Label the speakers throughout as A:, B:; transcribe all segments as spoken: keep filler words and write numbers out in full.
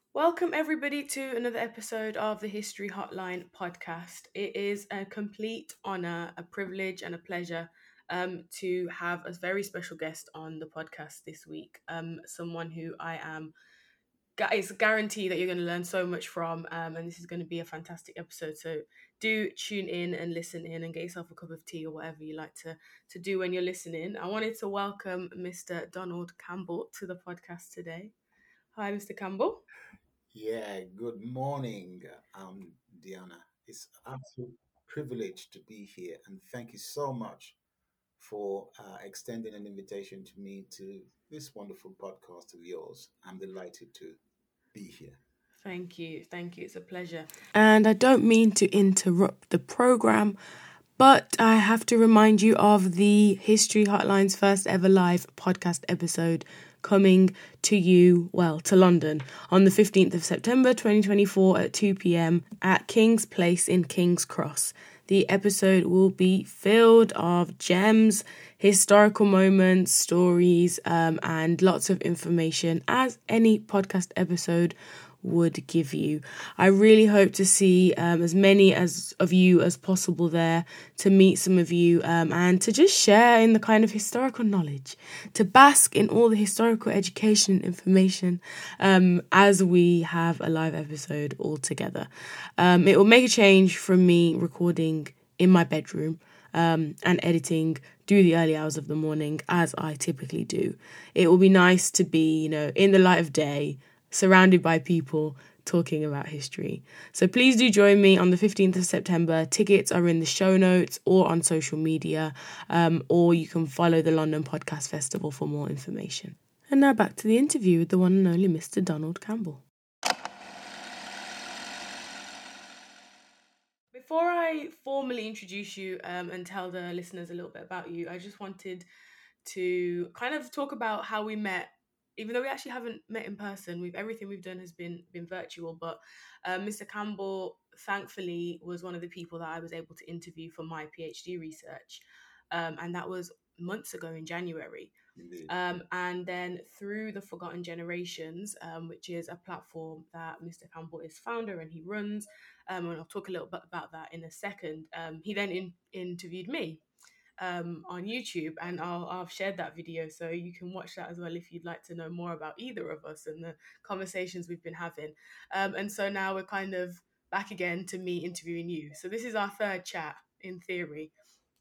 A: Welcome, everybody, to another episode of the History Hotline podcast. It is a complete honor, a privilege, and a pleasure um, to have a very special guest on the podcast this week. Um, someone who I am, gu- it's a guarantee that you're going to learn so much from, um, and this is going to be a fantastic episode. So do tune in and listen in and get yourself a cup of tea or whatever you like to, to do when you're listening. I wanted to welcome mister Donald Campbell to the podcast today. Hi, mister Campbell.
B: Yeah, good morning, um, Diana. It's an absolute privilege to be here, and thank you so much for uh, extending an invitation to me to this wonderful podcast of yours. I'm delighted to be here.
A: Thank you. Thank you. It's a pleasure. And I don't mean to interrupt the program, but I have to remind you of the History Hotline's first ever live podcast episode coming to you, well, to London on the fifteenth of September twenty twenty-four at two p.m. at King's Place in King's Cross. The episode will be filled of gems, historical moments, stories, um, and lots of information, as any podcast episode would give you. I really hope to see um, as many as of you as possible there, to meet some of you, um, and to just share in the kind of historical knowledge, to bask in all the historical education and information um, as we have a live episode all together. Um, it will make a change from me recording in my bedroom um, and editing do the early hours of the morning as I typically do. It will be nice to be, you know, in the light of day, surrounded by people talking about history. So please do join me on the fifteenth of September. Tickets are in the show notes or on social media, um, or you can follow the London Podcast Festival for more information. And now back to the interview with the one and only mister Donald Campbell. Before I formally introduce you um, and tell the listeners a little bit about you, I just wanted to kind of talk about how we met. Even though we actually haven't met in person, we've everything we've done has been been virtual. But um, mister Campbell, thankfully, was one of the people that I was able to interview for my PhD research, um, and that was months ago in January.
B: Indeed.
A: Um, and then through the Forgotten Generations, um, which is a platform that mister Campbell is founder and he runs, um, and I'll talk a little bit about that in a second. Um, he then in- interviewed me um, on YouTube, and I'll I've shared that video, so you can watch that as well if you'd like to know more about either of us and the conversations we've been having. Um, and so now we're kind of back again to me interviewing you. So this is our third chat in theory,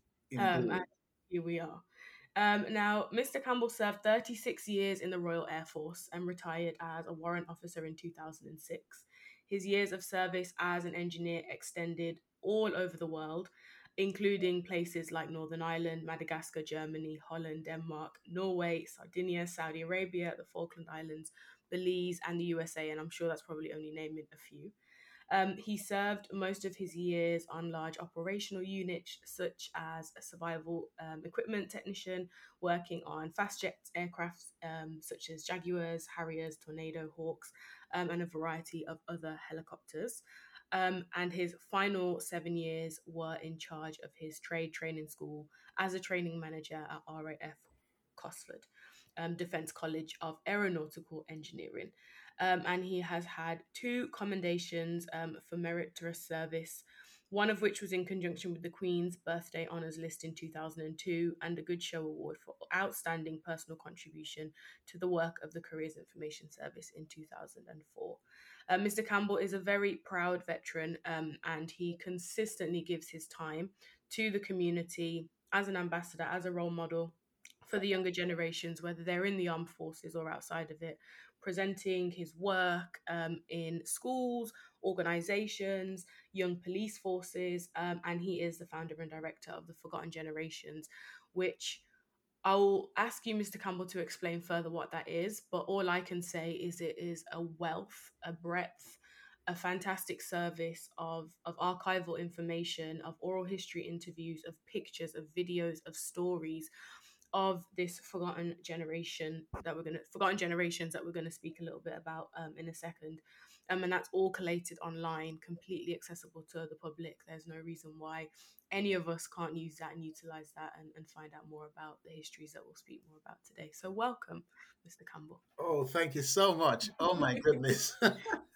A: um, and
B: Indeed.
A: here we are. Um, now, mister Campbell served thirty-six years in the Royal Air Force and retired as a warrant officer in two thousand six. His years of service as an engineer extended all over the world, including places like Northern Ireland, Madagascar, Germany, Holland, Denmark, Norway, Sardinia, Saudi Arabia, the Falkland Islands, Belize, and the U S A. And I'm sure that's probably only naming a few. Um, he served most of his years on large operational units, such as a survival um, equipment technician, working on fast jet aircraft um, such as Jaguars, Harriers, Tornado, Hawks, um, and a variety of other helicopters. Um, and his final seven years were in charge of his trade training school as a training manager at R A F Cosford, um, Defence College of Aeronautical Engineering. Um, and he has had two commendations um, for meritorious service, one of which was in conjunction with the Queen's Birthday Honours List in two thousand two, and a Good Show Award for outstanding personal contribution to the work of the Careers Information Service in two thousand four. Uh, mister Campbell is a very proud veteran, um, and he consistently gives his time to the community as an ambassador, as a role model for the younger generations, whether they're in the armed forces or outside of it, presenting his work um, in schools, organizations, young police forces, um, and he is the founder and director of the Forgotten Generations, which I'll ask you, mister Campbell, to explain further what that is. But all I can say is it is a wealth, a breadth, a fantastic service of, of archival information, of oral history interviews, of pictures, of videos, of stories, of this forgotten generation that we're gonna forgotten generations that we're gonna speak a little bit about um, in a second. Um, and that's all collated online, completely accessible to the public. There's no reason why any of us can't use that and utilize that and, and find out more about the histories that we'll speak more about today. So welcome, mister Campbell.
B: Oh, thank you so much. Oh, my goodness.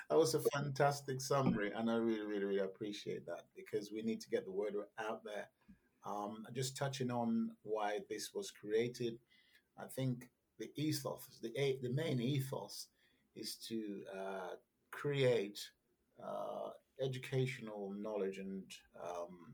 B: That was a fantastic summary, and I really, really, really appreciate that because we need to get the word out there. Um, just touching on why this was created, I think the ethos, the a- the main ethos, is to uh, create uh, educational knowledge and um,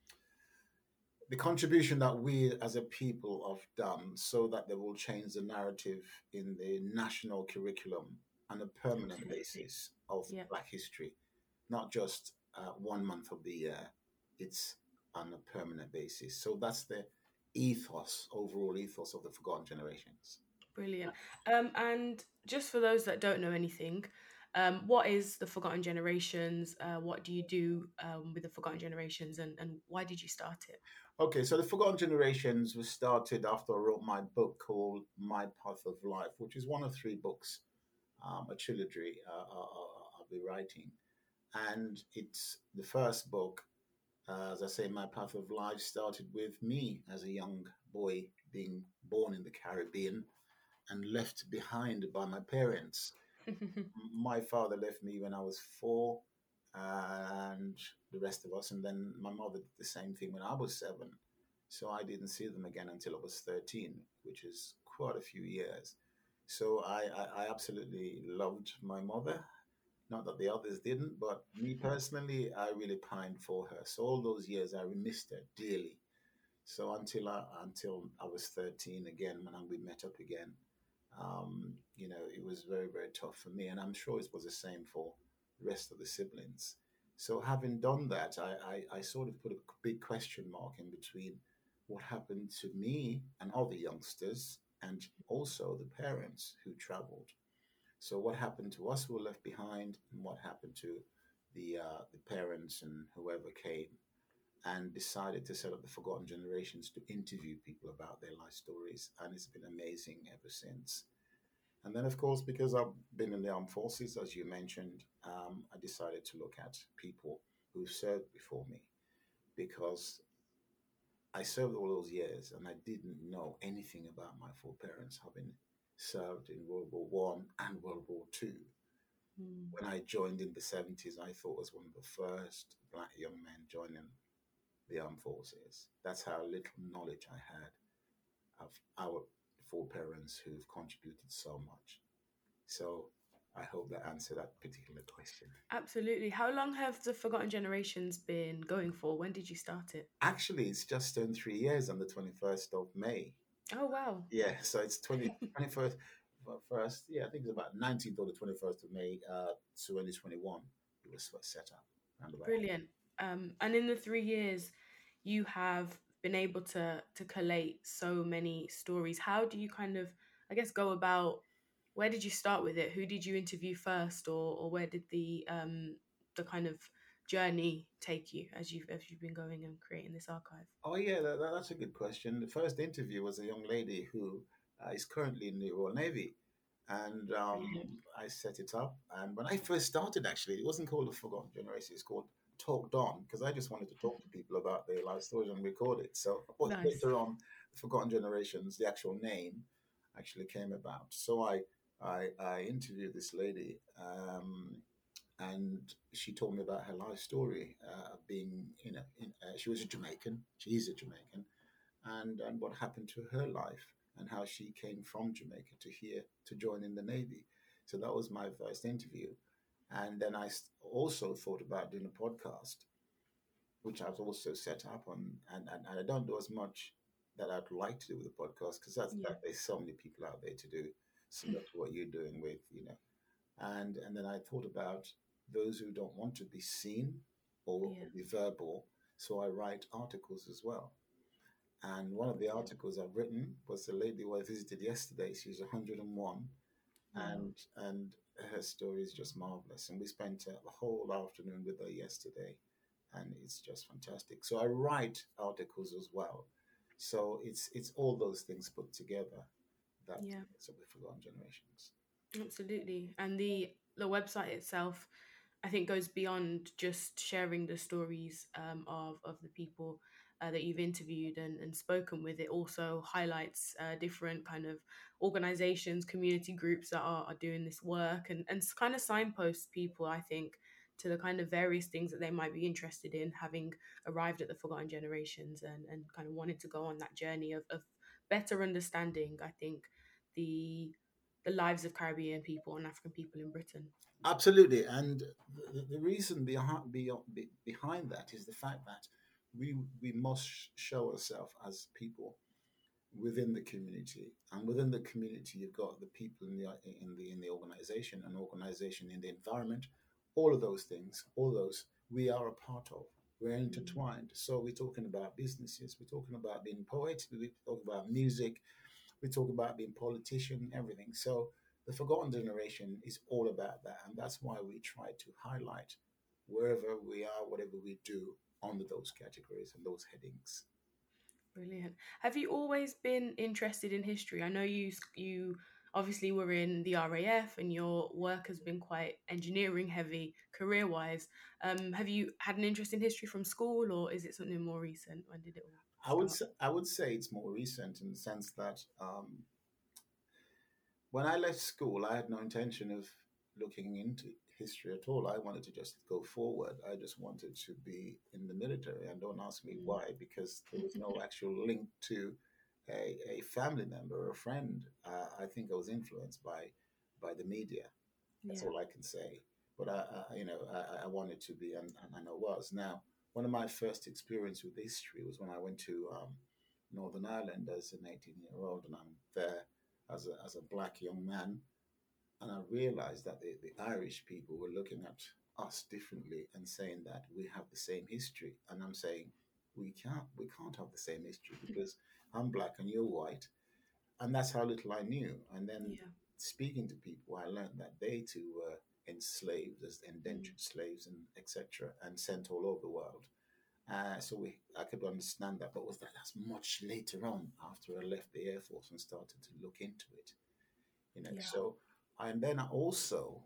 B: the contribution that we as a people have done so that they will change the narrative in the national curriculum on a permanent
A: Absolutely.
B: basis of
A: Yeah.
B: Black history, not just uh, one month of the year. It's on a permanent basis. So that's the ethos, overall ethos of the Forgotten Generations.
A: Brilliant. Um, and just for those that don't know anything, um, what is the Forgotten Generations? Uh, what do you do um, with the Forgotten Generations, and, and why did you start it?
B: Okay, so the Forgotten Generations was started after I wrote my book called My Path of Life, which is one of three books, um, a trilogy uh, I'll, I'll be writing. And it's the first book, uh, as I say, My Path of Life started with me as a young boy being born in the Caribbean and left behind by my parents. My father left me when I was four, and the rest of us, and then my mother did the same thing when I was seven. So I didn't see them again until I was thirteen, which is quite a few years. So I, I, I absolutely loved my mother. Not that the others didn't, but me personally, I really pined for her. So all those years, I missed her dearly. So until I, until I was thirteen again, when we met up again, um, you know, it was very, very tough for me. And I'm sure it was the same for the rest of the siblings. So having done that, I, I, I sort of put a big question mark in between what happened to me and other youngsters and also the parents who traveled. So what happened to us who were left behind, and what happened to the uh, the parents and whoever came and decided to set up the Forgotten Generations to interview people about their life stories, and it's been amazing ever since. And then, of course, because I've been in the armed forces, as you mentioned, um, I decided to look at people who served before me because I served all those years and I didn't know anything about my foreparents having served in World War One and World War Two.
A: Mm.
B: When I joined in the seventies, I thought I was one of the first black young men joining the armed forces. That's how little knowledge I had of our foreparents who've contributed so much. So I hope that answered that particular question.
A: Absolutely. How long have the Forgotten Generations been going for? When did you start it?
B: Actually, it's just turned three years on the twenty-first of May.
A: Oh, wow.
B: Yeah, so it's twenty twenty-first, first, yeah, I think it's about nineteenth or the twenty-first of May, uh, twenty twenty-one. It was first set up. Around about
A: Brilliant. Um, and in the three years, you have been able to to collate so many stories. How do you kind of, I guess, go about? Where did you start with it? Who did you interview first, or or where did the um the kind of journey take you as you've as you've been going and creating this archive?
B: Oh yeah, that, that- that's a good question. The first interview was a young lady who uh, is currently in the Royal Navy, and um,
A: Brilliant.
B: I set it up. And when I first started, actually, it wasn't called the Forgotten Generation; it's called Talked On because I just wanted to talk to people about their life stories and record it. So but
A: Nice.
B: later on, the Forgotten Generations, the actual name, actually came about. So I I, I interviewed this lady. Um, and she told me about her life story, uh, being, you know, in, uh, she was a Jamaican, she's a Jamaican, and, and what happened to her life and how she came from Jamaica to here to join in the Navy. So that was my first interview. And then I also thought about doing a podcast, which I've also set up on, and, and, and I don't do as much that I'd like to do with the podcast because that's
A: Yeah.
B: that there's so many people out there to do similar to what you're doing with, you know, and and then I thought about those who don't want to be seen or,
A: Yeah.
B: or be verbal, so I write articles as well. And one of the
A: Brilliant.
B: articles I've written was the lady who I visited yesterday. She's one hundred and one,
A: Wow.
B: and and her story is just marvelous. And we spent uh, the whole afternoon with her yesterday, and it's just fantastic. So I write articles as well. So it's it's all those things put together that
A: Yeah.
B: makes up the Forgotten Generations.
A: Absolutely. And the the website itself, I think, goes beyond just sharing the stories um, of of the people. uh, that you've interviewed and, and spoken with, it also highlights uh, different kind of organizations, community groups that are, are doing this work, and, and kind of signposts people, I think, to the kind of various things that they might be interested in, having arrived at the Forgotten Generations, and, and kind of wanting to go on that journey of, of better understanding, I think, the the lives of Caribbean people and African people in Britain.
B: Absolutely, and the, the reason behind behind that is the fact that we we must show ourselves as people within the community, and within the community, you've got the people in the in the in the organization, an organization in the environment, all of those things, all those we are a part of. We're
A: Mm,
B: intertwined. So we're talking about businesses, we're talking about being poets, we talk about music, we talk about being politician, everything. So the Forgotten Generation is all about that, and that's why we try to highlight wherever we are, whatever we do, under those categories and those headings.
A: brilliant. Have you always been interested in history? I know you you obviously were in the R A F, and your work has been quite engineering heavy career wise. Um, have you had an interest in history from school, or is it something more recent? When did it all
B: I would
A: start?
B: say, I would say it's more recent in the sense that um, when I left school, I had no intention of looking into history at all. I wanted to just go forward. I just wanted to be in the military. And don't ask me
A: Mm.
B: why, because there was no actual link to a, a family member or a friend. Uh, I think I was influenced by by the media. That's
A: Yeah.
B: all I can say. But I, I you know, I, I wanted to be, and, and I was. Now, one of my first experience with history was when I went to um, Northern Ireland as an eighteen-year-old, and I'm there as a, as a black young man, and I realized that the, the Irish people were looking at us differently and saying that we have the same history. And I'm saying we can't we can't have the same history because I'm black and you're white, and that's how little I knew. And then
A: Yeah.
B: speaking to people, I learned that they too were enslaved as
A: Mm.
B: indentured slaves and et cetera, and sent all over the world. Uh, so we, I could understand that, but was that that's much later on after I left the Air Force and started to look into it, you know.
A: Yeah.
B: So, and then I also,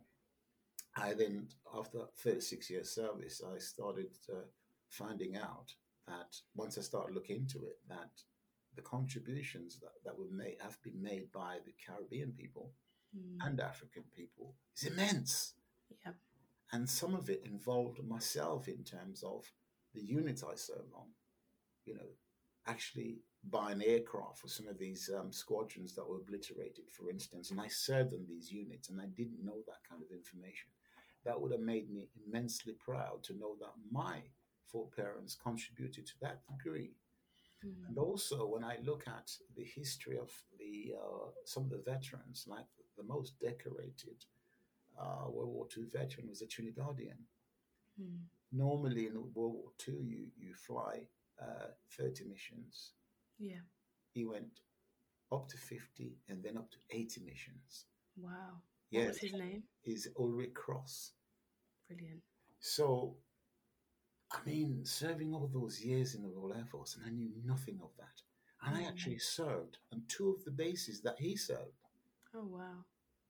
B: I then after thirty-six years service, I started uh, finding out that once I started looking into it, that the contributions that, that were made have been made by the Caribbean people
A: Mm.
B: and African people is immense.
A: Yeah.
B: And some of it involved myself in terms of the units I served on, you know, actually buying aircraft for some of these um, squadrons that were obliterated, for instance. And I served on these units and I didn't know that kind of information. That would have made me immensely proud to know that my foreparents contributed to that degree.
A: Mm.
B: And also, when I look at the history of the uh, some of the veterans, like the most decorated uh, World War Two veteran was a Trinidadian.
A: Mm.
B: Normally in World War Two, you you fly uh, thirty missions.
A: Yeah.
B: He went up to fifty and then up to eighty missions.
A: Wow. What
B: Yes,
A: was his name?
B: is Ulrich Cross.
A: Brilliant.
B: So, I mean, serving all those years in the Royal Air Force, and I knew nothing of that. And I
A: Mm.
B: actually served on two of the bases that he served.
A: Oh wow.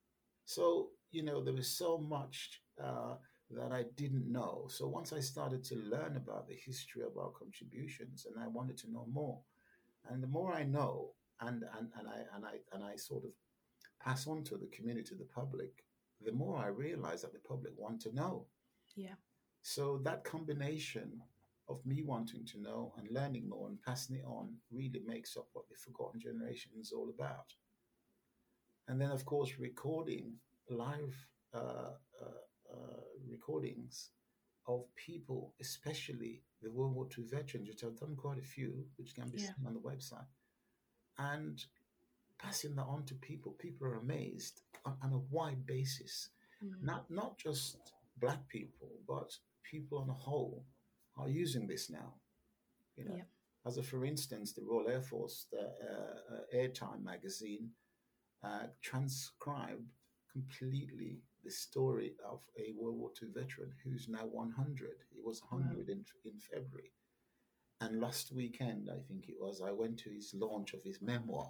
B: So, you know, there was so much uh, that I didn't know. So once I started to learn about the history of our contributions, and I wanted to know more, and the more I know, and and, and I and I and I sort of pass on to the community, the public, the more I realize that the public want to know.
A: Yeah.
B: So that combination of me wanting to know and learning more and passing it on really makes up what the Forgotten Generation is all about. And then, of course, recording live uh, uh, uh, recordings of people, especially the World War Two veterans, which I've done quite a few, which can be
A: Yeah.
B: seen on the website, and passing that on to people. People are amazed on, on a wide basis,
A: Mm.
B: not not just black people, but people on a whole are using this now. You know,
A: Yeah.
B: as a for instance, the Royal Air Force, the uh, uh, Airtime magazine uh, transcribed completely the story of a World War Two veteran who's now one hundred. He was
A: Wow.
B: one hundred in, in February. And last weekend, I think it was, I went to his launch of his memoir,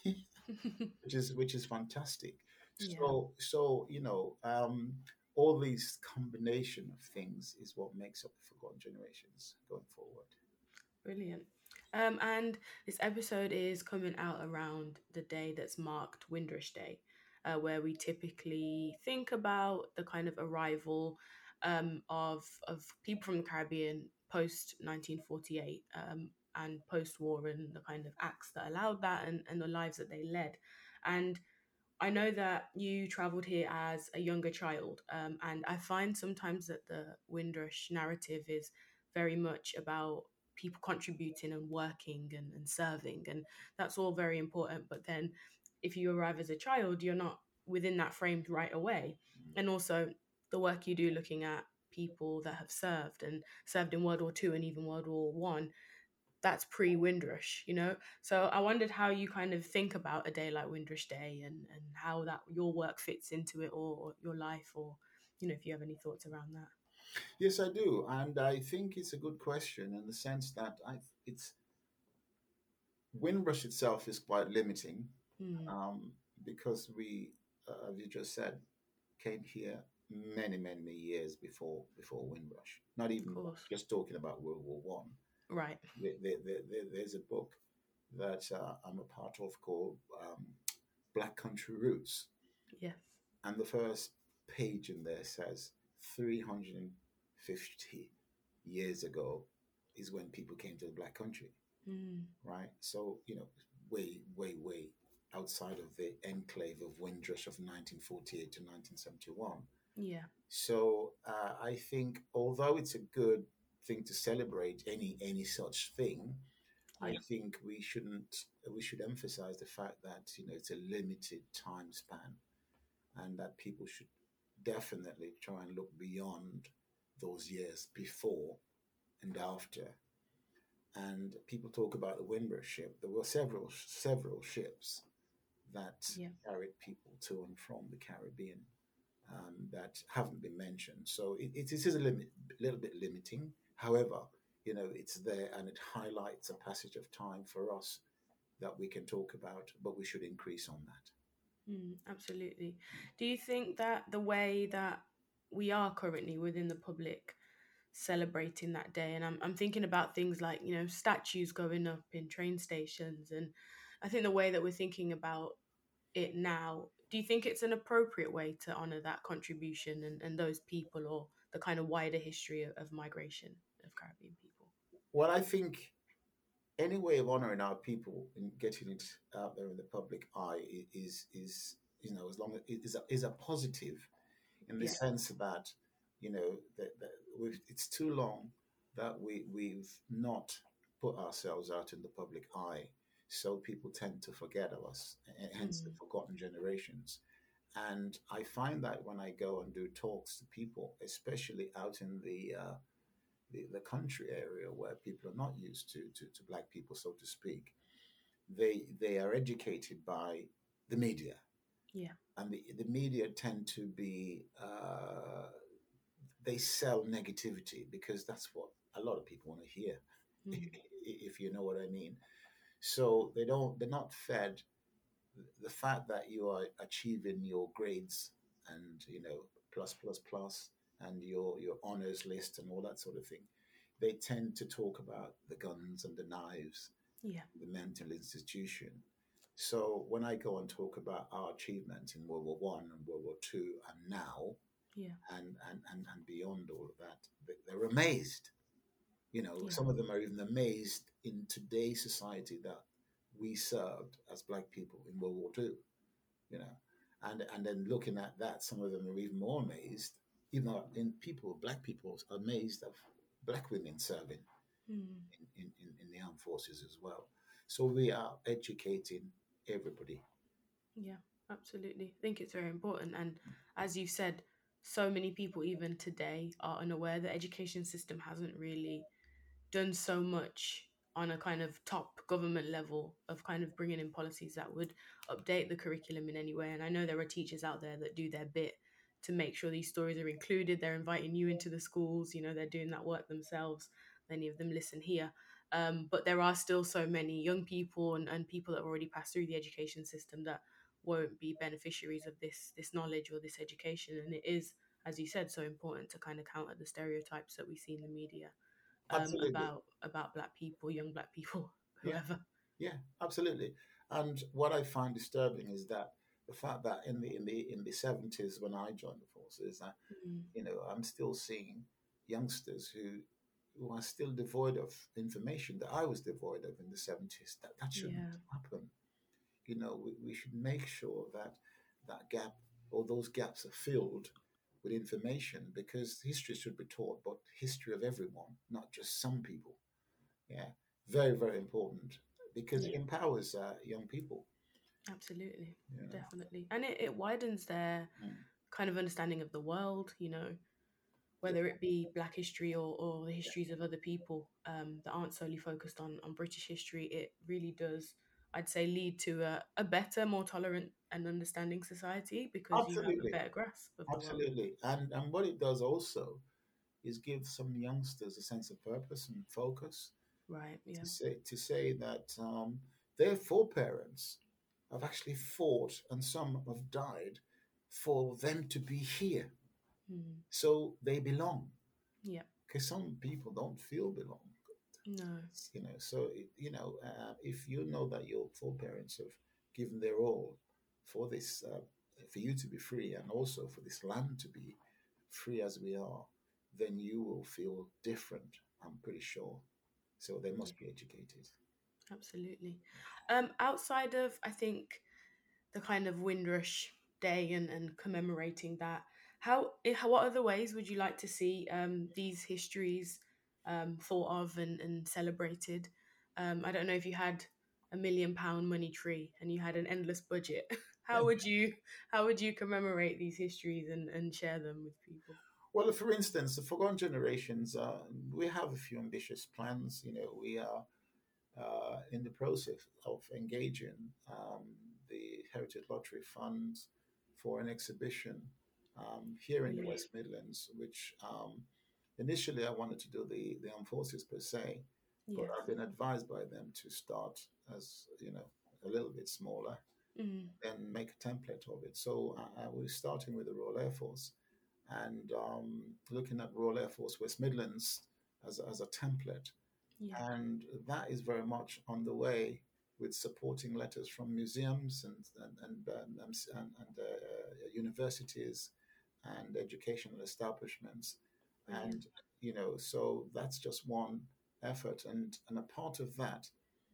B: which is which is fantastic.
A: Yeah.
B: So so you know, um, all these combination of things is what makes up the Forgotten Generations going forward.
A: Brilliant. Um, and this episode is coming out around the day that's marked Windrush Day, uh, where we typically think about the kind of arrival um, of of people from the Caribbean post nineteen forty-eight, um, and post war, and the kind of acts that allowed that, and, and the lives that they led. And I know that you traveled here as a younger child, um, and I find sometimes that the Windrush narrative is very much about people contributing and working and, and serving, and that's all very important. But then, if you arrive as a child, you're not within that frame right away, and also the work you do looking at people that have served and served in World War Two and even World War One, that's pre Windrush, you know? So I wondered how you kind of think about a day like Windrush Day, and, and how that your work fits into it, or, or your life, or, you know, if you have any thoughts around that.
B: Yes, I do, and I think it's a good question in the sense that I it's Windrush itself is quite limiting,
A: Mm,
B: um, because we, uh, as you just said, came here many, many years before before Windrush. Not
A: of
B: even
A: course.
B: just talking about World War One.
A: Right.
B: There, there, there, there- there's a book that uh, I'm a part of called um, Black Country Roots,
A: Yes.
B: and the first page in there says three hundred fifty years ago is when people came to the Black Country,
A: Mm,
B: right? So, you know, way, way, way outside of the enclave of Windrush of nineteen forty-eight to nineteen seventy-one.
A: yeah.
B: So uh, I think although it's a good thing to celebrate any any such thing, I
A: Yeah.
B: think we shouldn't we should emphasize the fact that you know it's a limited time span, and that people should definitely try and look beyond those years before and after. And people talk about the Windrush ship. There were several several ships that
A: Yeah.
B: carried people to and from the Caribbean, um, that haven't been mentioned. So it, it is a limit, little bit limiting. However, you know, it's there and it highlights a passage of time for us that we can talk about, but we should increase on that.
A: Mm, absolutely. Do you think that the way that we are currently within the public celebrating that day, and I'm, I'm thinking about things like, you know, statues going up in train stations, and I think the way that we're thinking about it now, do you think it's an appropriate way to honor that contribution, and, and those people, or the kind of wider history of, of migration of Caribbean people?
B: Well, I think any way of honoring our people and getting it out there in the public eye i- is is you know as long as it is a, is a positive in the
A: Yeah.
B: sense that you know that, that we've, it's too long that we we've not put ourselves out in the public eye, so people tend to forget of us, and hence the
A: Mm,
B: forgotten generations. And I find that when I go and do talks to people, especially out in the uh, the, the country area where people are not used to, to to black people, so to speak, they they are educated by the media,
A: yeah.
B: and the, the media tend to be uh, they sell negativity because that's what a lot of people want to hear,
A: Mm,
B: if you know what I mean. So they don't they're not fed the fact that you are achieving your grades and you know plus plus plus and your your honors list and all that sort of thing. They tend to talk about the guns and the knives,
A: yeah.
B: the mental institution. So when I go and talk about our achievements in World War One and World War Two and now,
A: Yeah.
B: and, and, and, and beyond all of that, they- they're amazed. You know,
A: Yeah.
B: some of them are even amazed in today's society that we served as black people in World War Two. You know, and and then looking at that, some of them are even more amazed. Even though in people, black people, are amazed of black women serving
A: Mm,
B: in, in, in, in the armed forces as well. So we are educating everybody.
A: yeah. Absolutely. I think it's very important. And as you said, so many people even today are unaware that education system hasn't really done so much on a kind of top government level of kind of bringing in policies that would update the curriculum in any way. And I know there are teachers out there that do their bit to make sure these stories are included. They're inviting you into the schools, you know, they're doing that work themselves. Many of them listen here. Um, but there are still so many young people, and, and people that have already passed through the education system that won't be beneficiaries of this this knowledge or this education. And it is, as you said, so important to kind of counter the stereotypes that we see in the media, um,
B: Absolutely.
A: about about black people, young black people.
B: Yeah,
A: whoever.
B: yeah, absolutely. And what I find disturbing is that the fact that in the in the in the seventies when I joined the forces, I,
A: Mm,
B: you know, I'm still seeing youngsters who who are still devoid of information that I was devoid of in the seventies. That that shouldn't
A: yeah,
B: happen. You know, we, we should make sure that that gap or those gaps are filled with information because history should be taught, but history of everyone, not just some people. Yeah, very, very important because it
A: yeah,
B: empowers uh, young people.
A: absolutely,
B: You know,
A: definitely, and it, it widens their
B: mm.
A: kind of understanding of the world. You know,
B: Yeah,
A: whether it be Black history or, or the
B: yeah,
A: histories of other people um, that aren't solely focused on, on British history, it really does, I'd say, lead to a, a better, more tolerant and understanding society because you have a
B: absolutely,
A: better grasp of the world.
B: absolutely. And and what it does also is give some youngsters a sense of purpose and focus
A: Right,
B: to
A: yeah.
B: say to say that um, their foreparents have actually fought and some have died for them to be here,
A: Mm.
B: so they belong.
A: Yeah.
B: Because some people don't feel belong,
A: No.
B: you know. So it- you know, uh, if you know that your foreparents have given their all for this, uh, for you to be free, and also for this land to be free as we are, then you will feel different. I'm pretty sure. So they
A: Yeah,
B: must be educated.
A: absolutely. Um, outside of, I think, the kind of Windrush Day and, and commemorating that. How, i- how, what other ways would you like to see um, these histories um, thought of and, and celebrated? Um, I don't know if you had a million pound money tree and you had an endless budget. How would you how would you commemorate these histories and, and share them with people?
B: Well, for instance, the forgotten generations, uh, we have a few ambitious plans. You know, we are uh, in the process of engaging um, the Heritage Lottery Funds for an exhibition um, here in the
A: Brilliant.
B: West Midlands, which um, initially I wanted to do the, the armed forces per se, but
A: Yes.
B: I've been advised by them to start as, you know, a little bit smaller
A: Mm,
B: and make a template of it. So I, I was starting with the Royal Air Force and um, looking at Royal Air Force West Midlands as, as a template,
A: yeah.
B: and that is very much on the way with supporting letters from museums and and and, um, and, and uh, universities and educational establishments,
A: Brilliant.
B: and you know, so that's just one effort, and and a part of that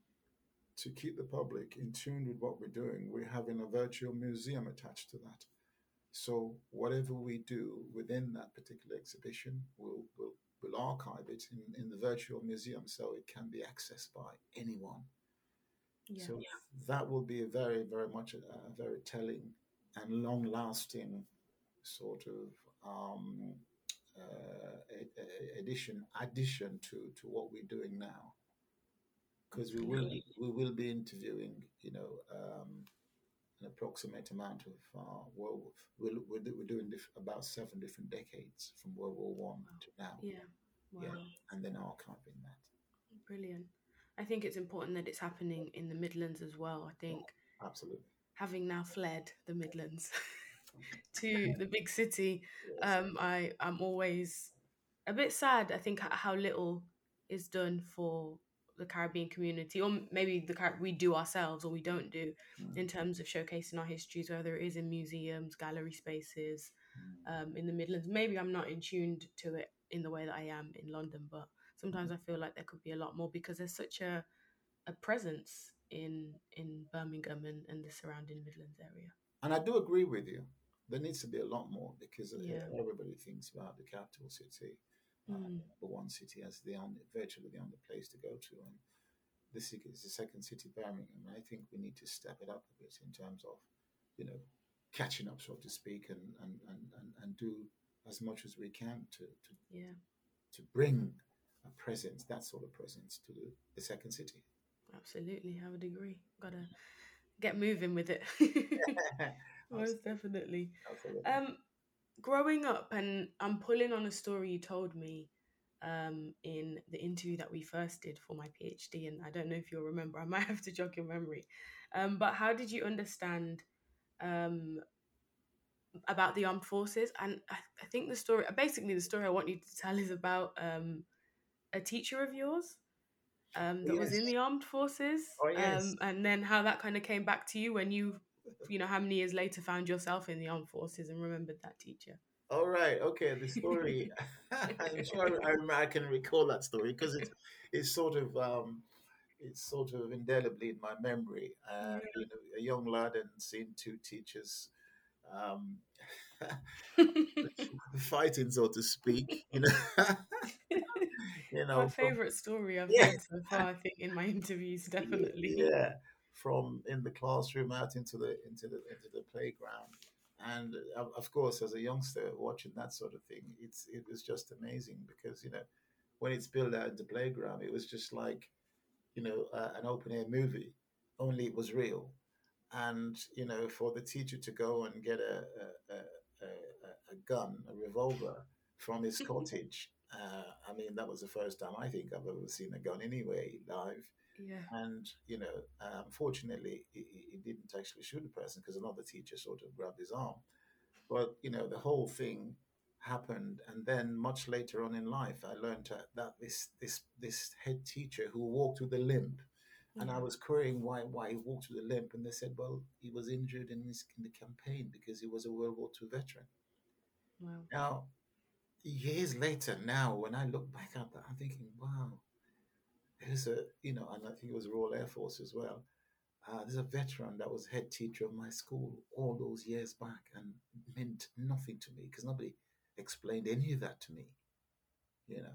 B: to keep the public in tune with what we're doing. We're having a virtual museum attached to that. So whatever we do within that particular exhibition, we'll, we'll, we'll archive it in, in the virtual museum so it can be accessed by anyone.
A: Yeah.
B: So that will be a very, very much a, a very telling and long-lasting sort of um, uh, a- a- addition addition to to what we're doing now, because we will
A: Absolutely.
B: be we will be interviewing, you know, um, an approximate amount of uh, world. We're, we're, do- we're doing diff- about seven different decades from World War One
A: Wow.
B: to now.
A: Yeah.
B: Yeah,
A: Wow.
B: and then archiving that.
A: Brilliant. I think it's important that it's happening in the Midlands as well. I
B: Yeah,
A: think
B: absolutely.
A: having now fled the Midlands to the big city,
B: Yes.
A: um, I I'm always a bit sad. I think h- how little is done for the Caribbean community, or maybe the Car- we do ourselves, or we don't do,
B: Mm,
A: in terms of showcasing our histories, whether it is in museums, gallery spaces,
B: mm,
A: um, in the Midlands. Maybe I'm not in tuned to it in the way that I am in London, but sometimes
B: mm.
A: I feel like there could be a lot more because there's such a, a presence in in Birmingham and, and the surrounding Midlands area.
B: And I do agree with you. There needs to be a lot more because
A: Yeah.
B: uh, everybody thinks about the capital city, uh,
A: Mm,
B: number one city, as the only, virtually the only place to go to. And this is the second city, Birmingham. And I think we need to step it up a bit in terms of, you know, catching up, so to speak, and and and and, and do as much as we can to to
A: yeah,
B: to bring a presence, that sort of presence, to the, the second city.
A: absolutely. I would agree. Gotta get moving with it. Most
B: Absolutely,
A: definitely.
B: absolutely.
A: Um, growing up, and I'm pulling on a story you told me um, in the interview that we first did for my PhD, and I don't know if you'll remember. I might have to jog your memory. Um, but how did you understand um, about the armed forces? And I, I think the story, basically, the story I want you to tell is about um, a teacher of yours. um, that was
B: Yes.
A: in the armed forces,
B: Oh, yes.
A: um, and then how that kind of came back to you when you, you know, how many years later found yourself in the armed forces and remembered that teacher.
B: All right. Okay. The story. I'm sure I, I, I can recall that story because it's it's sort of um, it's sort of indelibly in my memory. Uh,
A: Yeah.
B: being a, a young lad and seeing two teachers um, fighting, so to speak. You know, you
A: My
B: know, from
A: favorite story I've
B: yeah,
A: heard so far, I think, in my interviews, definitely.
B: yeah, from in the classroom out into the into the into the playground. And uh, of of course, as a youngster watching that sort of thing, it's it was just amazing because you know when it's built out into playground, it was just like you know uh, an open air movie, only it was real. And you know for the teacher to go and get a a, a, a, a gun, a revolver from his cottage. Uh, I mean, that was the first time I think I've ever seen a gun anyway live.
A: Yeah.
B: And you know, um, fortunately, he, he he didn't actually shoot the person because another teacher sort of grabbed his arm. But you know, the whole thing happened, and then much later on in life, I learned that, that this this this head teacher who walked with a limp, and I
A: Yeah.
B: was querying why why he walked with a limp, and they said, well, he was injured in his in the campaign because he was a World War Two veteran.
A: Wow.
B: Now, years later, now when I look back at that, I'm thinking, wow, there's a you know, and I think it was Royal Air Force as well. Uh, there's a veteran that was head teacher of my school all those years back and meant nothing to me because nobody explained any of that to me, you know.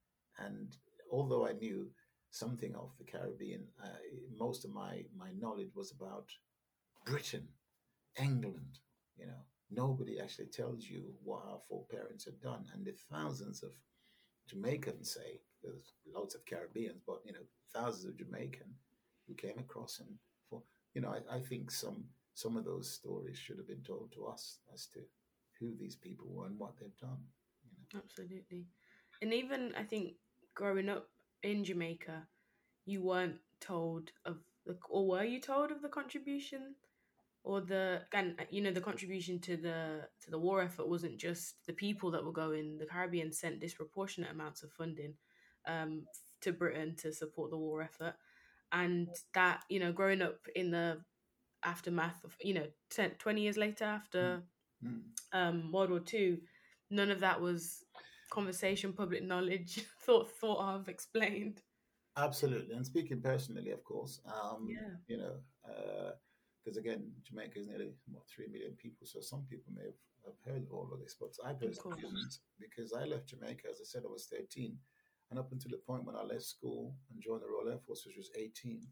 B: And although I knew something of the Caribbean, uh, most of my, my knowledge was about Britain, England, you know. Nobody actually tells you what our foreparents had done. And the thousands of Jamaicans, say, there's lots of Caribbeans, but, you know, thousands of Jamaican who came across and for, you know, I, I think some some of those stories should have been told to us as to who these people were and what they've done, you know.
A: Absolutely. And even I think growing up in Jamaica, you weren't told of the, or were you told of the contribution or the, and uh, you know, the contribution to the to the war effort wasn't just the people that were going. The Caribbean sent disproportionate amounts of funding um, to Britain to support the war effort, and that, you know, growing up in the aftermath of, you know, ten, twenty years later
B: Mm,
A: after
B: mm.
A: um, World War Two, none of that was conversation, public knowledge, thought thought of, explained.
B: Absolutely. And speaking personally, of course, um,
A: Yeah,
B: you know, because again, Jamaica is nearly what three million people, so some people may have, have heard of all of this, but I
A: of
B: personally
A: course.
B: didn't because I left Jamaica, as I said, I was thirteen. And up until the point when I left school and joined the Royal Air Force, which was eighteen,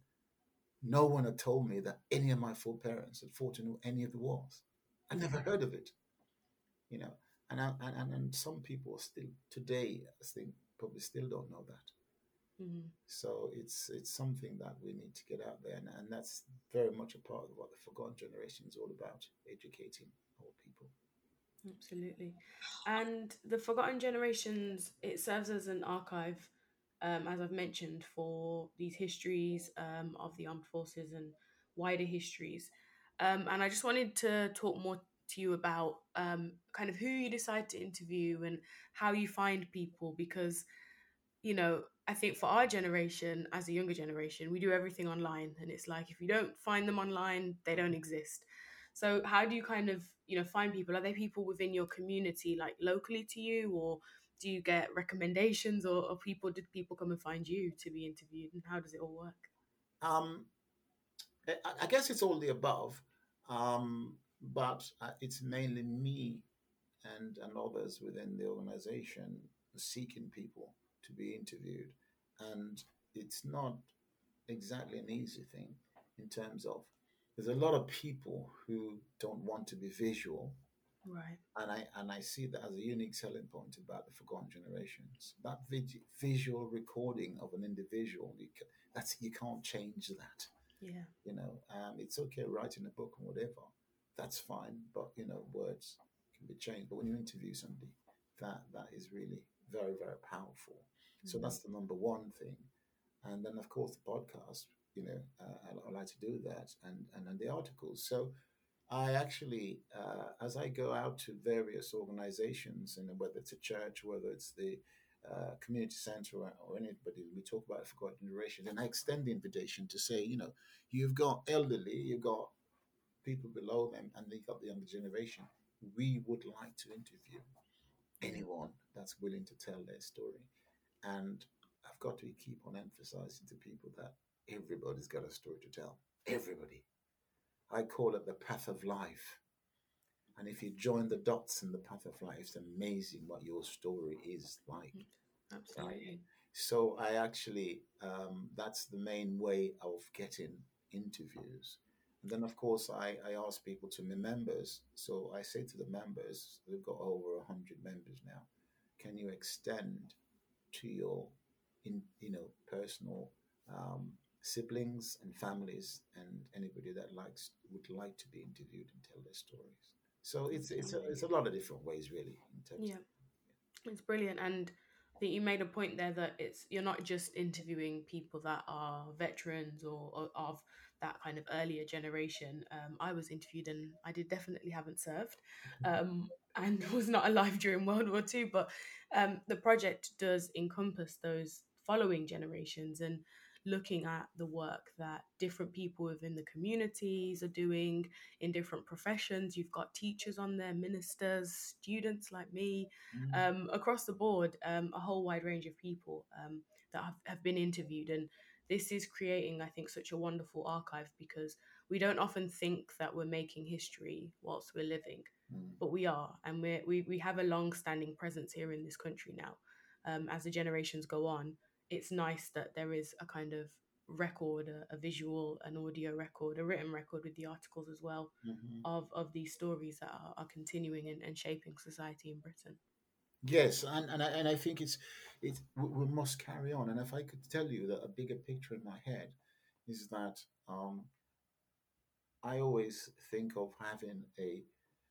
B: no one had told me that any of my foreparents had fought in any of the wars. I never
A: Yeah.
B: heard of it, you know. And, I, and, and some people still today, I think, probably still don't know that.
A: Hmm.
B: So it's it's something that we need to get out there, and, and that's very much a part of what the Forgotten Generation is all about: educating our people.
A: Absolutely. And the Forgotten Generations, it serves as an archive, um, as I've mentioned, for these histories um, of the armed forces and wider histories. Um, and I just wanted to talk more to you about um, kind of who you decide to interview and how you find people, because you know, I think for our generation, as a younger generation, we do everything online. And it's like, if you don't find them online, they don't exist. So, how do you kind of, you know, find people? Are they people within your community, like locally to you, or do you get recommendations, or, or people, did people come and find you to be interviewed? And how does it all work?
B: Um, I, I guess it's all the above, um, but uh, it's mainly me and and others within the organization seeking people to be interviewed, and it's not exactly an easy thing in terms of there's a lot of people who don't want to be visual.
A: Right.
B: And I and I see that as a unique selling point about the Forgotten Generations. That vid- visual recording of an individual, you ca- that's you can't change that.
A: Yeah.
B: You know, um, it's okay writing a book or whatever, that's fine. But you know, words can be changed. But when you interview somebody, that that is really very very powerful. So
A: Hmm.
B: that's the number one thing. And then of course the podcast. You know, uh, I, I like to do that, and and then the articles. So I actually, uh, as I go out to various organizations, and whether it's a church, whether it's the uh, community center or, or anybody, we talk about forgotten generation, and I extend the invitation to say, you know, you've got elderly, you've got people below them, and you've got the younger generation. We would like to interview
A: Yeah.
B: anyone that's willing to tell their story. And I've got to keep on emphasizing to people that everybody's got a story to tell. Everybody. I call it the path of life. And if you join the dots in the path of life, it's amazing what your story is like,
A: Mm,
B: right?
A: absolutely.
B: So I actually, um, that's the main way of getting interviews. And then, of course, I, I ask people to be members. So I say to the members, we've got over one hundred members now, can you extend to your in you know personal um, siblings and families and anybody that likes would like to be interviewed and tell their stories. So it's it's a,
A: Absolutely.
B: it's a lot of different ways really in terms
A: Yeah.
B: of
A: It's brilliant, and I think you made a point there that it's you're not just interviewing people that are veterans or, or of that kind of earlier generation. Um, I was interviewed, and I did definitely haven't served, um, and was not alive during World War Two. But um, the project does encompass those following generations and looking at the work that different people within the communities are doing in different professions. You've got teachers on there, ministers, students like me,
B: Mm,
A: um, across the board, um, a whole wide range of people um, that have, have been interviewed. And this is creating, I think, such a wonderful archive because we don't often think that we're making history whilst we're living,
B: mm,
A: but we are. And we're, we, we have a long standing presence here in this country now. Um, as the generations go on, it's nice that there is a kind of record, a, a visual, an audio record, a written record with the articles as well
B: mhm.
A: of, of these stories that are, are continuing and, and shaping society in Britain.
B: Yes, and and I, and I think it's it's we, we must carry on. And if I could tell you that a bigger picture in my head is that um, I always think of having a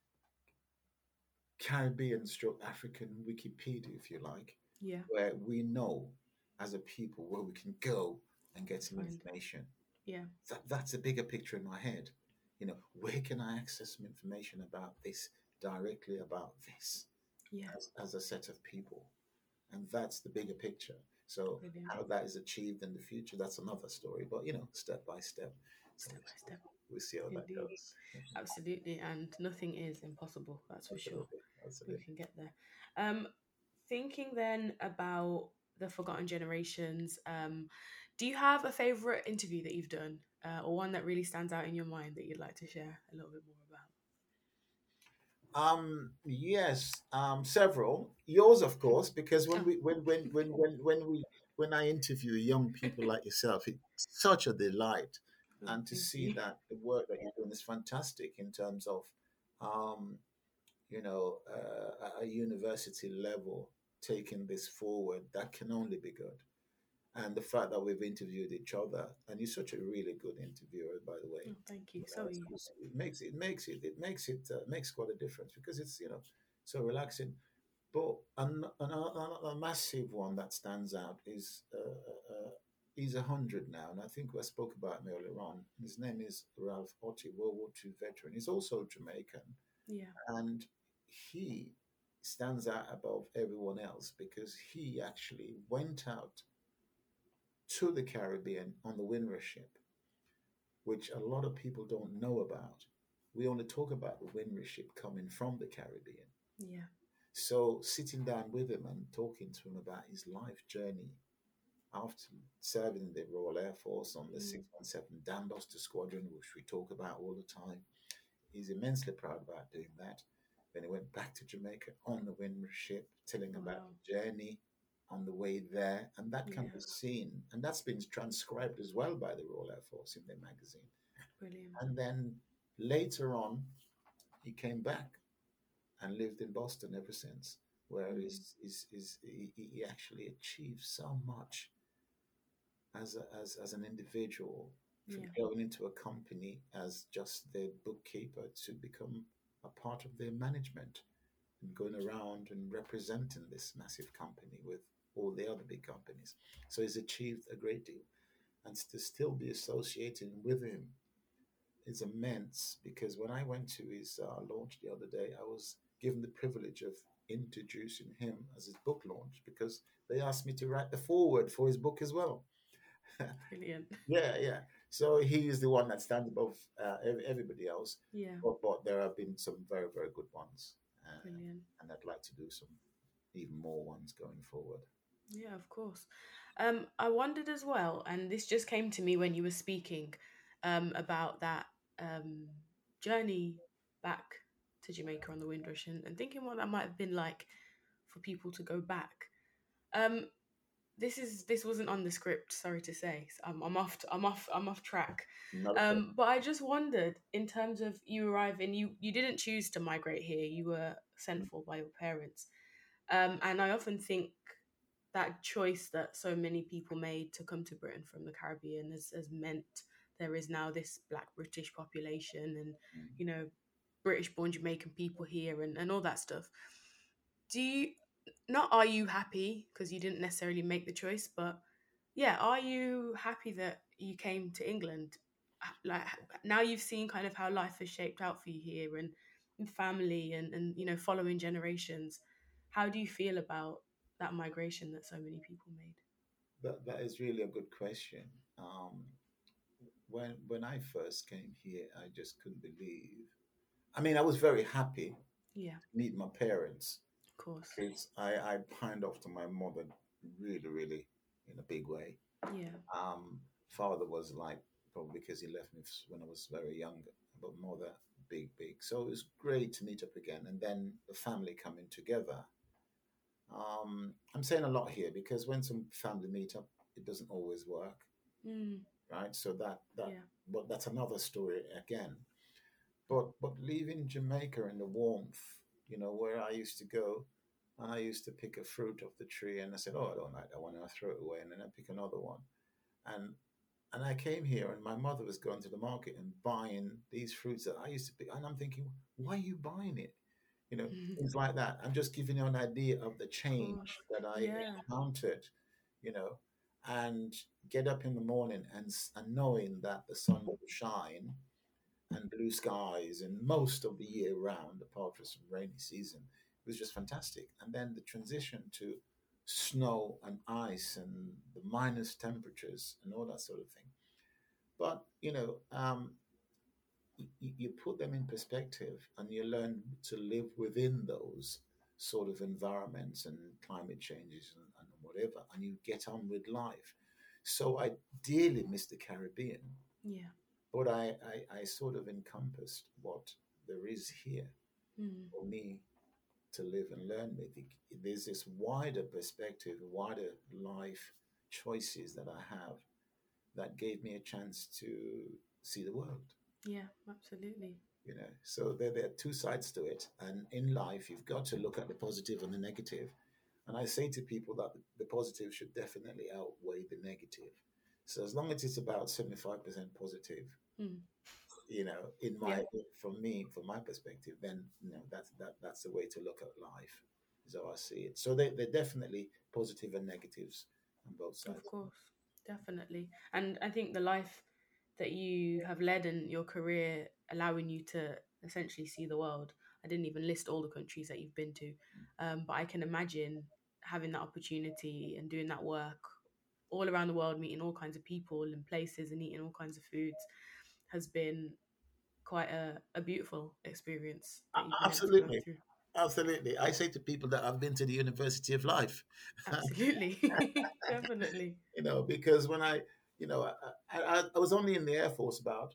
B: Caribbean stroke African Wikipedia, if you like,
A: Yeah,
B: where we know as a people where we can go and get some
A: find.
B: information.
A: Yeah,
B: That, that's a bigger picture in my head. You know, where can I access some information about this directly about this
A: yeah,
B: as, as a set of people? And that's the bigger picture. So
A: brilliant.
B: how that is achieved in the future, that's another story. But you know, step by step. So
A: Step by step.
B: we'll see how that
A: Indeed.
B: goes.
A: Absolutely. And nothing is impossible, that's for sure.
B: Absolutely,
A: We
B: absolutely.
A: can get there. Um, thinking then about the forgotten generations, um, do you have a favorite interview that you've done, uh, or one that really stands out in your mind that you'd like to share a little bit more about?
B: Um, yes, um, several. Yours, of course, because when we when when when when when we when I interview young people like yourself, it's such a delight,
A: Oh,
B: and to
A: thank
B: see
A: you.
B: that the work that you're doing is fantastic in terms of, um, you know, uh, a a university level taking this forward. That can only be good. And the fact that we've interviewed each other, and you're such a really good interviewer, by the way.
A: Oh, thank you.
B: You
A: So
B: know,
A: are
B: it's,
A: you.
B: it's- it makes it makes it it makes it uh, makes quite a difference because it's you know so relaxing. But an, an, a, a massive one that stands out is uh, uh, uh, he's a hundred now, and I think I spoke about him earlier on. His name is Ralph Otti, World War Two veteran. He's also Jamaican,
A: Yeah.
B: and he stands out above everyone else because he actually went out to the Caribbean on the Windrush ship, which a lot of people don't know about. We only talk about the Windrush ship coming from the Caribbean.
A: Yeah.
B: So sitting down with him and talking to him about his life journey after serving in the Royal Air Force on the
A: Mm.
B: six one seven Dambuster Squadron, which we talk about all the time, he's immensely proud about doing that. Then he went back to Jamaica on the Windrush ship, telling about
A: Wow.
B: the journey on the way there, and that can
A: Yeah.
B: be seen, and that's been transcribed as well by the Royal Air Force in their magazine.
A: Brilliant.
B: And then later on, he came back and lived in Boston ever since, where
A: Mm.
B: he's, he's, he's, he, he actually achieved so much as, a, as, as an individual, from
A: Yeah.
B: going into a company as just their bookkeeper to become a part of their management and going around and representing this massive company with all the other big companies. So he's achieved a great deal. And to still be associated with him is immense because when I went to his uh, launch the other day, I was given the privilege of introducing him as his book launch because they asked me to write the foreword for his book as well.
A: Brilliant.
B: Yeah, yeah. So he is the one that stands above uh, ev- everybody else.
A: Yeah,
B: But, but there have been some very, very good ones. Uh,
A: brilliant.
B: and I'd like to do some even more ones going forward.
A: Yeah, of course. Um, I wondered as well, and this just came to me when you were speaking um, about that um, journey back to Jamaica on the Windrush, and, and thinking what that might have been like for people to go back. Um, this is this wasn't on the script, sorry to say. So I'm, I'm off. I'm off. I'm off track.
B: Not a problem.
A: Um, but I just wondered, in terms of you arriving, you you didn't choose to migrate here. You were sent for by your parents. Um, and I often think that choice that so many people made to come to Britain from the Caribbean has, has meant there is now this Black British population and, you know, British born Jamaican people here and, and all that stuff. Do you, not are you happy because you didn't necessarily make the choice, but yeah, are you happy that you came to England? Like now you've seen kind of how life has shaped out for you here and, and family and, and, you know, following generations. How do you feel about that migration that so many people made?
B: That, that is really a good question. Um, when when I first came here, I just couldn't believe. I mean, I was very happy
A: Yeah,
B: to meet my parents
A: of course.
B: because I, I pined off to my mother really, really in a big way.
A: Yeah,
B: Um, Father was like, probably because he left me when I was very young, but mother, big, big. So it was great to meet up again. And then the family coming together. Um, I'm saying a lot here because when some family meet up, it doesn't always work,
A: mm,
B: right? So that that
A: yeah,
B: but that's another story again. But but leaving Jamaica in the warmth, you know, where I used to go, and I used to pick a fruit off the tree, and I said, "Oh, I don't like that one," and I throw it away, and then I pick another one, and and I came here, and my mother was going to the market and buying these fruits that I used to pick, and I'm thinking, "Why are you buying it?" You know,
A: of
B: things like that. I'm just giving you an idea of the
A: course.
B: change that I
A: Yeah,
B: encountered, you know, and get up in the morning and s- and knowing that the sun will shine and blue skies and most of the year round, apart from some rainy season. It was just fantastic. And then the transition to snow and ice and the minus temperatures and all that sort of thing. But, you know, um, you, you put them in perspective and you learn to live within those sort of environments and climate changes and, and whatever, and you get on with life. So I dearly miss the Caribbean,
A: yeah,
B: but I, I, I sort of encompassed what there is here
A: mm,
B: for me to live and learn with. There's this wider perspective, wider life choices that I have that gave me a chance to see the world.
A: yeah, absolutely.
B: You know, so there, there are two sides to it, and in life you've got to look at the positive and the negative. And I say to people that the positive should definitely outweigh the negative. So as long as it's about seventy-five percent positive,
A: Mm,
B: you know, in
A: yeah,
B: my, from me, from my perspective, then you know that's that that's the way to look at life, is how I see it. So they, they're definitely positive and negatives on both
A: of
B: sides.
A: course, definitely. And I think the life that you have led in your career, allowing you to essentially see the world. I didn't even list all the countries that you've been to, um, but I can imagine having that opportunity and doing that work all around the world, meeting all kinds of people and places and eating all kinds of foods has been quite a, a beautiful experience that you've
B: A-
A: been able to go
B: Absolutely.
A: through.
B: Absolutely. I say to people that I've been to the University of Life.
A: Absolutely. Definitely.
B: You know, because when I, you know, I, I, I was only in the Air Force about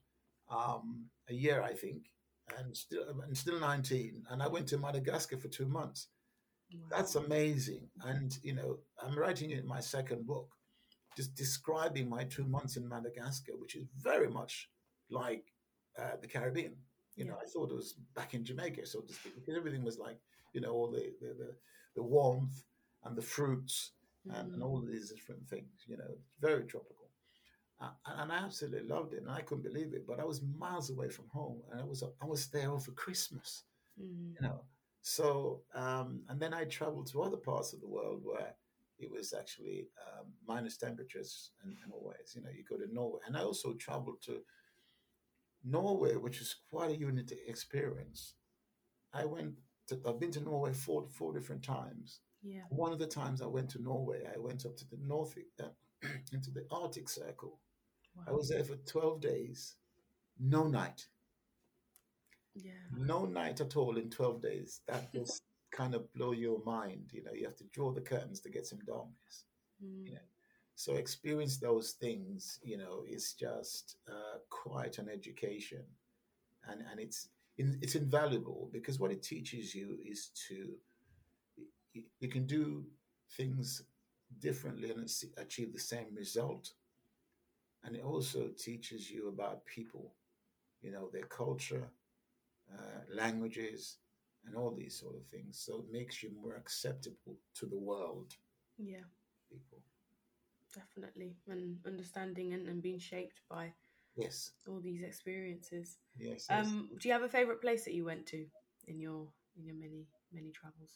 B: um, a year, I think, and still, and still nineteen. And I went to Madagascar for two months.
A: Wow.
B: That's amazing. And, you know, I'm writing in my second book, just describing my two months in Madagascar, which is very much like uh, the Caribbean. You
A: Yeah.
B: know, I thought it was back in Jamaica, so to speak, because everything was like, you know, all the the, the, the warmth and the fruits and, and
A: Mm,
B: all of these different things. You know, very tropical, uh, and I absolutely loved it, and I couldn't believe it. But I was miles away from home, and I was I was there over Christmas.
A: mm,
B: You know, so um, and then I traveled to other parts of the world where it was actually um, minus temperatures and, and always, you know, you go to Norway, and I also traveled to Norway, which is quite a unique experience. I went. to, I've been to Norway four four different times.
A: Yeah.
B: One of the times I went to Norway, I went up to the north, uh, into the Arctic Circle. I
A: Wow.
B: was there for twelve days, no night,
A: Yeah.
B: no night at all in twelve days. That just kind of blow your mind. You know, you have to draw the curtains to get some darkness. You
A: Mm.
B: know, so experience those things. You know, is just uh, quite an education, and and it's in, it's invaluable because what it teaches you is to you, you can do things differently and achieve the same result. And it also teaches you about people, you know, their culture, uh, languages, and all these sort of things. So it makes you more acceptable to the world,
A: Yeah.
B: people.
A: Definitely. And understanding and, and being shaped by
B: Yes,
A: all these experiences.
B: yes, yes.
A: Um, do you have a favorite place that you went to in your in your many many travels?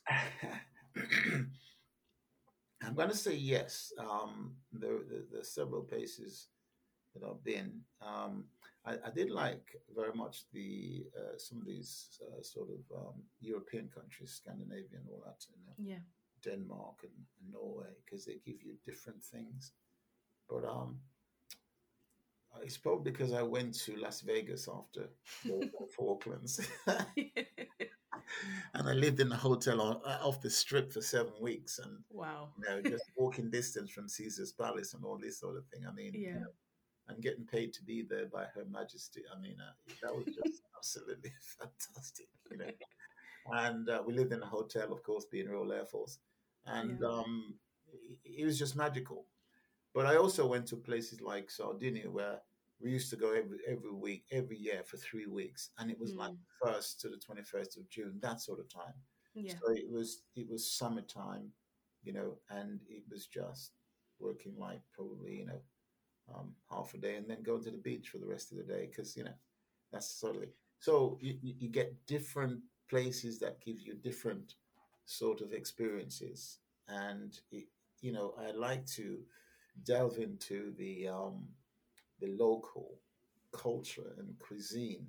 B: I'm going to say yes. Um, there, there, there are several places that I've been. Um, I, I did like very much the uh, some of these uh, sort of um, European countries, Scandinavia and all that, you know,
A: Yeah.
B: Denmark and, and Norway, because they give you different things. But um, it's probably because I went to Las Vegas after the Falklands, and I lived in a hotel on, uh, off the strip for seven weeks, and
A: Wow.
B: you know, just walking distance from Caesar's Palace and all this sort of thing. I mean, you
A: Yeah.
B: know, and getting paid to be there by Her Majesty. I mean, uh, that was just absolutely fantastic, you know. And uh, we lived in a hotel, of course, being Royal Air Force, and
A: Yeah.
B: um, it, it was just magical. But I also went to places like Sardinia where we used to go every every week, every year for three weeks, and it was like
A: Mm.
B: first to the twenty first of June, that sort of time.
A: Yeah.
B: So it was it was summertime, you know, and it was just working like probably you know um, half a day and then going to the beach for the rest of the day because you know that's sort of it. So you, you you get different places that give you different sort of experiences, and it, you know I like to delve into the um, the local culture and cuisine,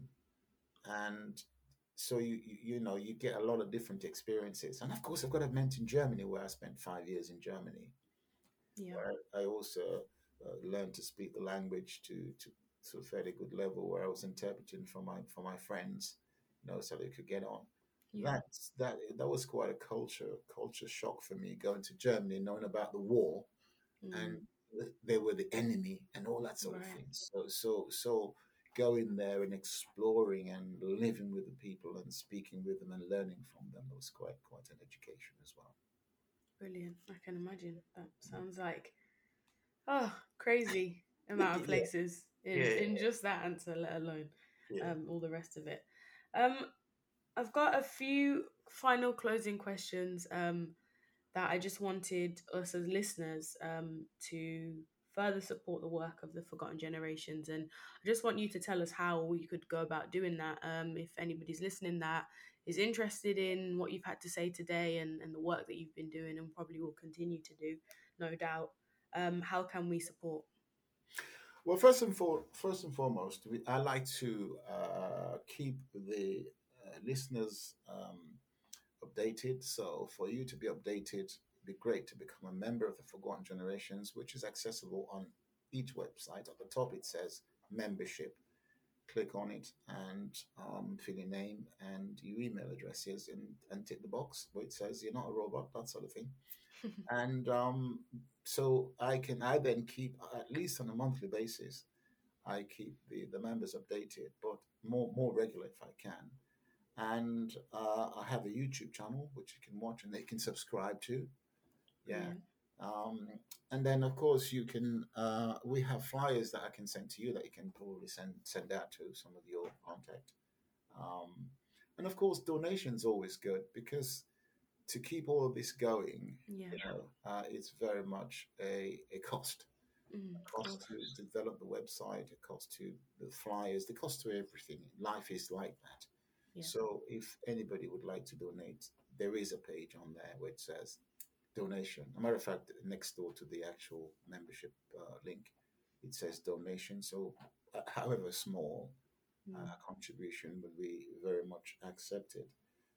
B: and so you, you you know you get a lot of different experiences. And of course, I've got to mention Germany, where I spent five years in Germany,
A: Yeah.
B: where I also uh, learned to speak the language to to to a fairly good level, where I was interpreting for my for my friends, you know, so they could get on.
A: Yeah.
B: That's that that was quite a culture culture shock for me going to Germany, knowing about the war and
A: Mm.
B: they were the enemy and all that sort of
A: Right.
B: thing. So so so going there and exploring and living with the people and speaking with them and learning from them was quite quite an education as well.
A: Brilliant. I can imagine. That sounds like oh crazy amount of
B: Yeah,
A: places in
B: yeah,
A: in just that answer, let alone
B: yeah.
A: um all the rest of it. Um, I've got a few final closing questions um, that I just wanted us as listeners um, to further support the work of the Forgotten Generations. And I just want you to tell us how we could go about doing that. Um, if anybody's listening that is interested in what you've had to say today and, and the work that you've been doing and probably will continue to do, no doubt, um, how can we support?
B: Well, first and for first and foremost, we, I like to uh, keep the uh, listeners um, updated. So for you to be updated, it'd be great to become a member of the Forgotten Generations, which is accessible on each website. At the top, it says membership. Click on it and um, fill your name and your email addresses and, and tick the box where it says you're not a robot, that sort of thing. And um, so I can I then keep at least on a monthly basis. I keep the, the members updated, but more more regular if I can. And uh, I have a YouTube channel which you can watch and they can subscribe to. Yeah.
A: Brilliant.
B: Um, and then of course you can. Uh, we have flyers that I can send to you that you can probably send send out to some of your contact. Um, and of course, donations always good because to keep all of this going,
A: Yeah.
B: you know, uh, it's very much a, a cost.
A: Mm,
B: A
A: of
B: cost
A: course.
B: to develop the website, a cost to the flyers, the cost to everything. Life is like that.
A: Yeah.
B: So if anybody would like to donate, there is a page on there where it says donation. A matter of fact, next door to the actual membership uh, link, it says donation. So, uh, however small uh,
A: Mm,
B: contribution would be very much accepted.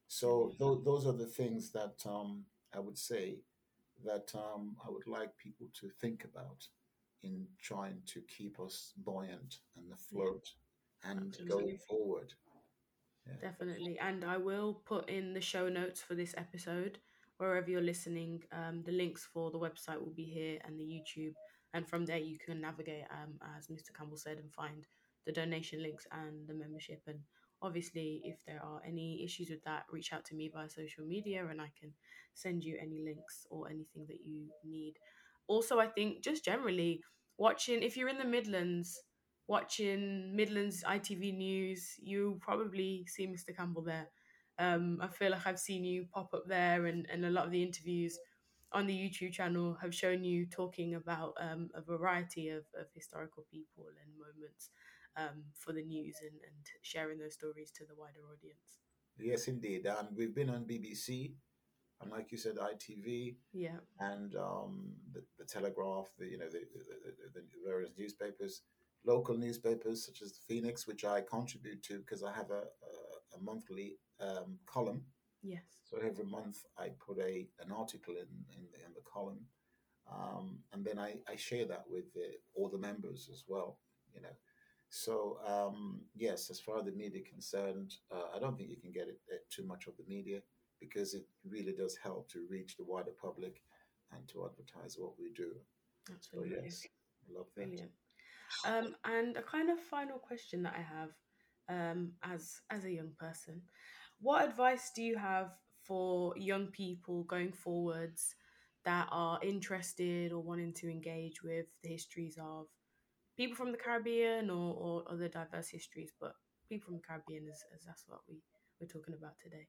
B: So
A: Brilliant.
B: th- those are the things that um, I would say that um, I would like people to think about in trying to keep us buoyant and
A: Yeah,
B: afloat and going
A: absolutely.
B: forward. Yeah.
A: Definitely. And I will put in the show notes for this episode, wherever you're listening. Um, the links for the website will be here and the YouTube. And from there, you can navigate, um, as mister Campbell said, and find the donation links and the membership. And obviously, if there are any issues with that, reach out to me via social media and I can send you any links or anything that you need. Also, I think just generally watching, if you're in the Midlands, watching Midlands I T V News, you probably see mister Campbell there. Um, I feel like I've seen you pop up there, and, and a lot of the interviews on the YouTube channel have shown you talking about um, a variety of, of historical people and moments um, for the news and, and sharing those stories to the wider audience.
B: Yes, indeed. And we've been on B B C, and like you said, I T V,
A: Yeah,
B: and um, the, the Telegraph, the you know the, the, the, the various newspapers, local newspapers such as the Phoenix, which I contribute to because I have a, a, a monthly um, column.
A: yes,
B: So every month I put a an article in in the, in the column, um, and then I, I share that with the, all the members as well. You know, so um, yes, as far as the media concerned, uh, I don't think you can get it, uh, too much of the media because it really does help to reach the wider public and to advertise what we do. So
A: absolutely.
B: yes, I love that.
A: Brilliant. Um, and a kind of final question that I have, um, as as a young person, what advice do you have for young people going forwards that are interested or wanting to engage with the histories of people from the Caribbean or, or other diverse histories, but people from the Caribbean is, is that's what we we're talking about today.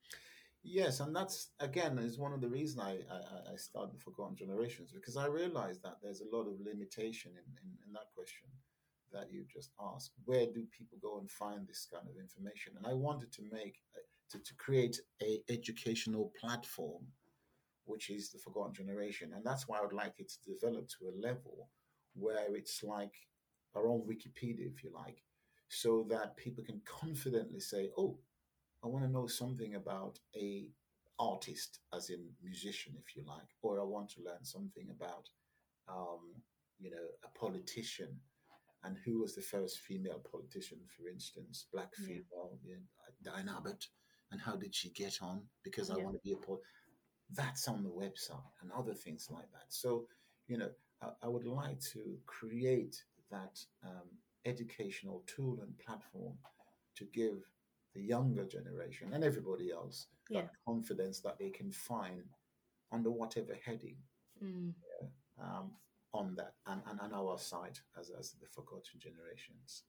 B: Yes, and that's again is one of the reasons I, I, I started the Forgotten Generations because I realized that there's a lot of limitation in, in, in that question that you just asked. Where do people go and find this kind of information? And I wanted to make uh, to, to create a educational platform, which is the Forgotten Generation, and that's why I would like it to develop to a level where it's like our own Wikipedia, if you like, so that people can confidently say, "Oh, I want to know something about a artist, as in musician, if you like, or I want to learn something about, um, you know, a politician and who was the first female politician, for instance, black
A: Yeah,
B: female, you know, Diane Abbott, and how did she get on? Because I
A: yeah,
B: want to be a poet. That's on the website and other things like that. So, you know, I, I would like to create that um, educational tool and platform to give the younger generation and everybody else that
A: yeah.
B: confidence that they can find under whatever heading
A: Mm,
B: um, on that and, and on our side as, as the forgotten generations.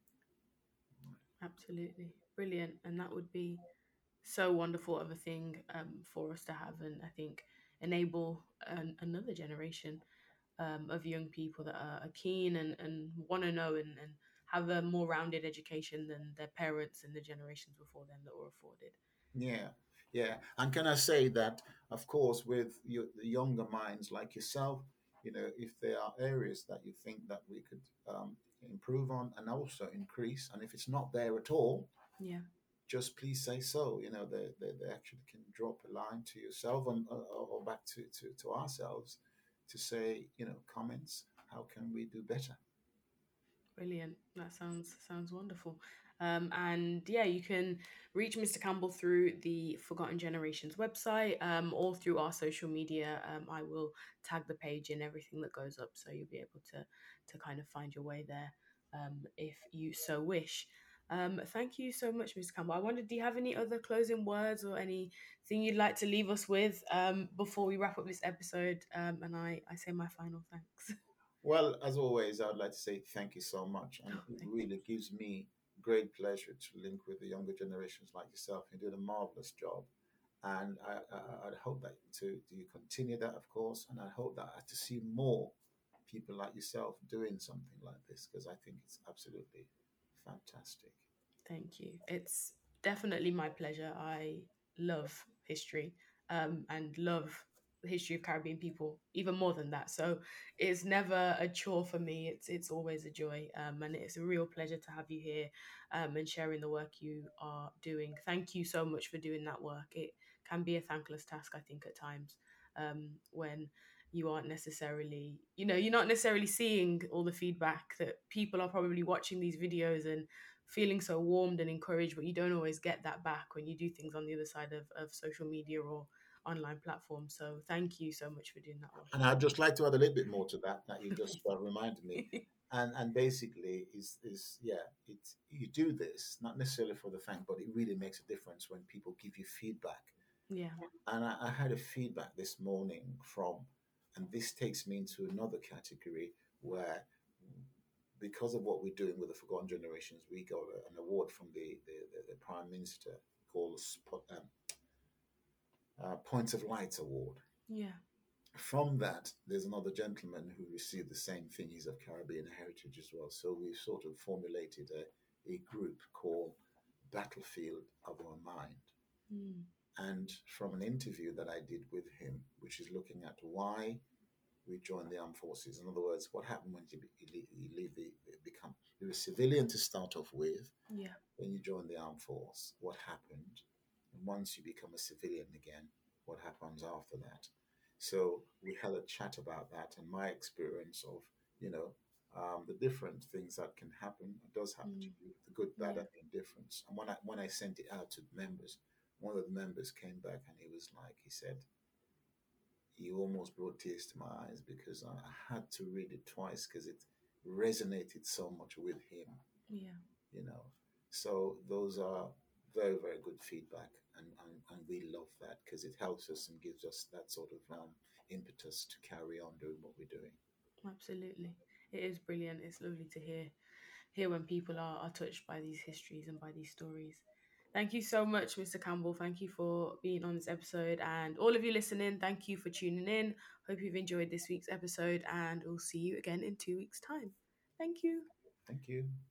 A: absolutely brilliant, and that would be so wonderful of a thing um, for us to have, and I think enable an, another generation um, of young people that are, are keen and, and want to know and, and have a more rounded education than their parents and the generations before them that were afforded.
B: Yeah, yeah. And can I say that, of course, with your, the younger minds like yourself, you know, if there are areas that you think that we could um, improve on and also increase, and if it's not there at all,
A: Yeah,
B: just please say so. You know, they, they, they actually can drop a line to yourself and, or, or back to, to, to ourselves to say, you know, comments, how can we do better?
A: brilliant. That sounds sounds wonderful. Um, and yeah, you can reach mister Campbell through the Forgotten Generations website um, or through our social media. Um, I will tag the page in everything that goes up, so you'll be able to to kind of find your way there um, if you so wish. Um, thank you so much, mister Campbell. I wondered, do you have any other closing words or anything you'd like to leave us with um, before we wrap up this episode? Um, and I, I say my final thanks.
B: Well, as always, I'd like to say thank you so much. And
A: Oh,
B: it
A: thank
B: really gives me great pleasure to link with the younger generations like yourself. You're doing a marvelous job. And I, I, I'd hope that to, to you continue that, of course. And I hope that to see more people like yourself doing something like this because I think it's absolutely fantastic.
A: Thank you. It's definitely my pleasure. I love history um, and love the history of Caribbean people, even more than that. So it's never a chore for me. It's it's always a joy, um, and it's a real pleasure to have you here, um, and sharing the work you are doing. Thank you so much for doing that work. It can be a thankless task, I think, at times, um, when you aren't necessarily, you know, you're not necessarily seeing all the feedback that people are probably watching these videos and feeling so warmed and encouraged, but you don't always get that back when you do things on the other side of, of social media or online platforms. So thank you so much for doing that
B: And I'd just like to add a little bit more to that that you just uh, reminded me.
A: work.
B: And and basically is is yeah, it's you do this not necessarily for the thank, but it really makes a difference when people give you feedback.
A: Yeah.
B: And I, I had a feedback this morning from, and this takes me into another category where, because of what we're doing with the Forgotten Generations, we got a, an award from the, the, the, the Prime Minister called Spot, um, uh, Points of Light Award.
A: Yeah.
B: From that, there's another gentleman who received the same thing. He's of Caribbean heritage as well. So we've sort of formulated a, a group called Battlefield of Our Mind.
A: Mm.
B: And from an interview that I did with him, which is looking at why we joined the armed forces. In other words, what happened when you, you leave, you leave the, become, you're a civilian to start off with,
A: Yeah.
B: then you join the armed force. What happened? And once you become a civilian again, what happens after that? So we had a chat about that and my experience of, you know, um, the different things that can happen. It does happen to
A: Mm.
B: you, the good, bad,
A: Yeah.
B: and the indifference. And when I when I sent it out to the members, one of the members came back and he was like, he said, he almost brought tears to my eyes because I had to read it twice because it resonated so much with him,
A: Yeah.
B: you know. So those are very, very good feedback, and, and, and we love that because it helps us and gives us that sort of um, impetus to carry on doing what we're doing.
A: Absolutely. It is brilliant. It's lovely to hear hear when people are, are touched by these histories and by these stories. Thank you so much, Mister Campbell. Thank you for being on this episode. And all of you listening, thank you for tuning in. Hope you've enjoyed this week's episode, and we'll see you again in two weeks' time. Thank you.
B: Thank you.